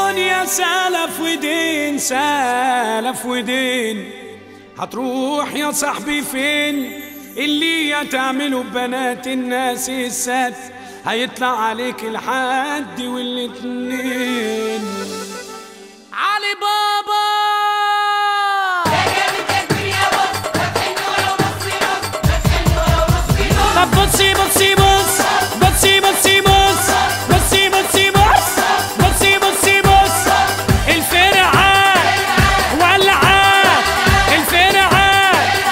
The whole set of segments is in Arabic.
الدنيا سلف ودين سلف ودين، هتروح يا صاحبي فين؟ اللي هتعمله ببنات الناس السات هيطلع عليك الحد والاتنين. علي بابا طب بصي بصي بص بصي بصي بص بصي بصي بص بصي بصي بص الفرعة ولعة الفرعة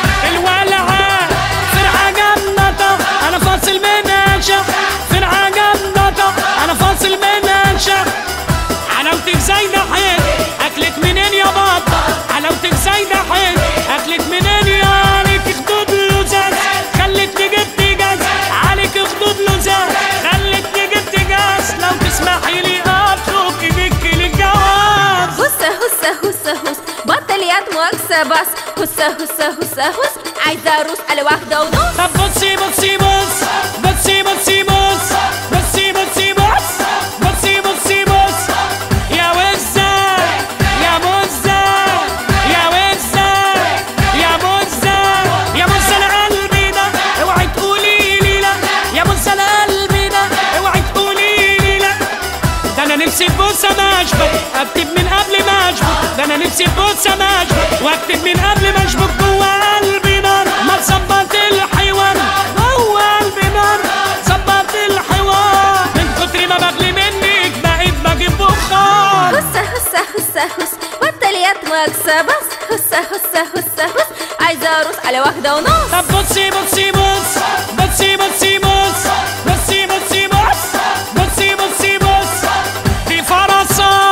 الولعة فرعة جنطة أنا فاصل منها شح فرعة جنطة أنا فاصل منها شح. حلاوتك زايدة حيل أكلك منين يا بطة؟ حلاوتك زايدة حيل أكلك منين يا عليك خدود لزاز خلتني جبت جاز عليك خدود لزاز خلتني جبت جاز. لو تسمحي لي أطلب إيدك للجواز. هسه هسه هسه هس بطل يا مؤاخذة بس هسه هسه هسه هس عايزة أروس على واحدة ونص. طب بصي بصي بص بصي بصي بص بصي بصي بص بصي بصي بص يا وزة يا مزة يا وزة يا مزة يا مزة لقلبي ده اوعي تقولي لي لا يا مزة لقلبي ده اوعي تقولي لي لا. ده انا نفسي ببوسة مشبك اكتب من قبل ما اشبك. ده انا نفسي ببوسة مشبك واكتب من قبل ما اشبك. جوه قلبي نار ما تظبط الحوار جوه قلبي نار ظبط الحوار. من كتر ما بغلي منك بقيت بجيب بخار. هسه هسه هسه هس بطل يا مؤاخذة بس هسه هسه هسه هس عايزة أروس على واحدة ونص. طب بصي بصي بص بصي بصي بص بصي بصي بص بصي بصي بص دي فرصة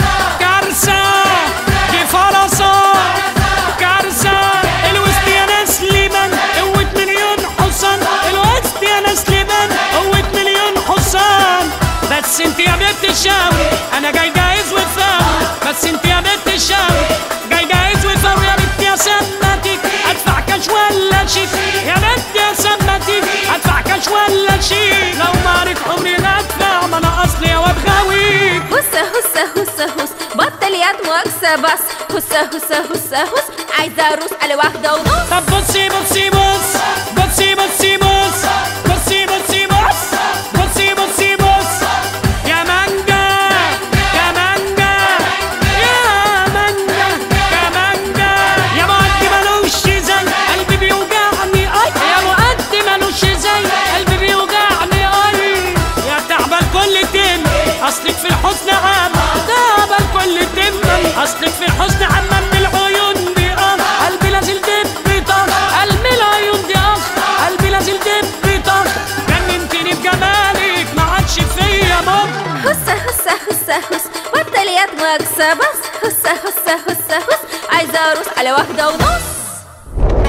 كارثة دي فرصة كارثة. الوسط يا ناس لبن قوة مليون حصان الوسط يا ناس لبن قوة مليون حصان. بس انت يا بنت الشاوي انا جاي جاهز وفاوي. بس انت يا بنت الشاوي جاي جاهز وفاوي. يا بنت يا سمتك ادفع كاش ولا شيك يا بنت يا سمتك ادفع كاش ولا شيك. لو مارك عمري لا ادفع ما انا اصلي واد غاويك. هسه هسه هسه هس بطل يا مؤاخذة بس هسه هسه هسه هس عايزة أروس على واحدة ونص. طب بصي بصي بص بصي بصي بص بصي بصي بص بصي بصي بص يا مانجا يا مانجا يا مانجا يا مانجا يا مؤدي ملوش زي قلبي بيوجعني اي يا مؤدي ملوش زي قلبي بيوجعني اي. يا تعبان كل تم اصلك في الحزن عام تعبان كل تم اصلك في الحزن عام. من العيون دي قلبي لازل دب طخ قلبي العيون دي قلبي لازل دب طخ. جننتني بجمالك ما عادش فيا مر. هسه هسه هسه هس بطل يا مؤاخذة بس هسه هسه هسه هس عايزة أروس على واحدة ونص.